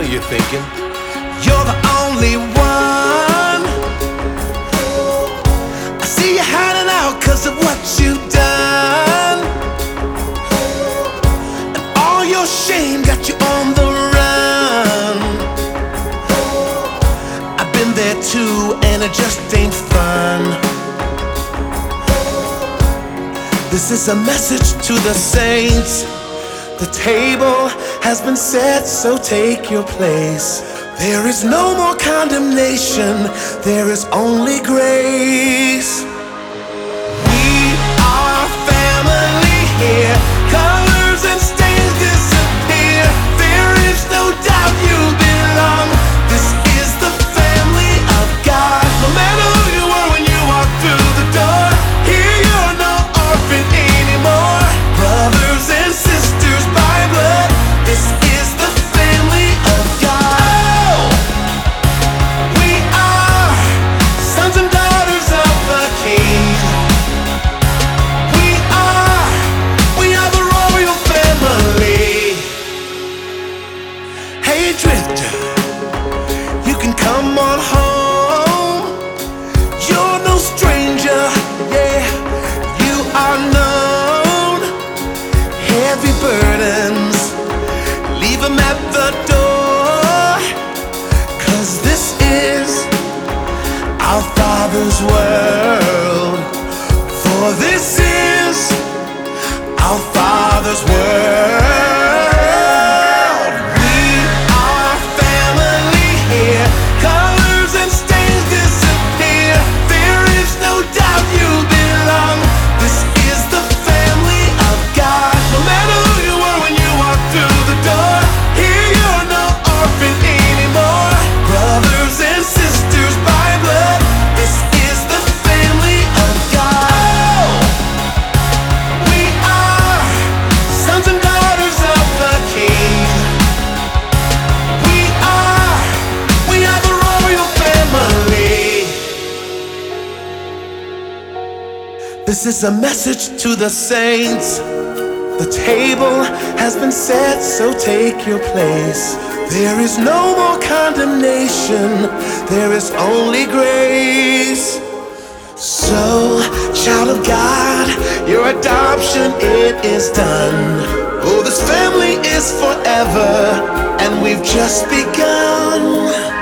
you're thinking. You're the only one. I see you hiding out 'cause of what you've done, and all your shame got you on the run. I've been there too, and it just ain't fun. This is a message to the saints. The table has been set, so take your place. There is no more condemnation, there is only grace. We are family here, colors and stains disappear. There is no doubt you belong. This is the family of God. No matter who you were when you walked through the door, here you're no orphan anymore. Brothers and sisters by blood, this is the family of God. We are sons and daughters of the King. We are the royal family. Hey drifter, you can come on home. You're no stranger, yeah, you are known. Heavy burdens, leave them at the door, 'cause this is our Father's world. For this is our Father's world. We are family here, colors and stains disappear. There is no doubt you belong. This is the family of God. No matter who you were when you walked through the door, here you're no orphan anymore. Brothers and sisters by blood, this is the family of God. We are sons and daughters of the King. We are the royal family. This is a message to the saints. The table has been set, so take your place. There is no more condemnation, there is only grace. So, child of God, your adoption, it is done. Oh, this family is forever, and we've just begun.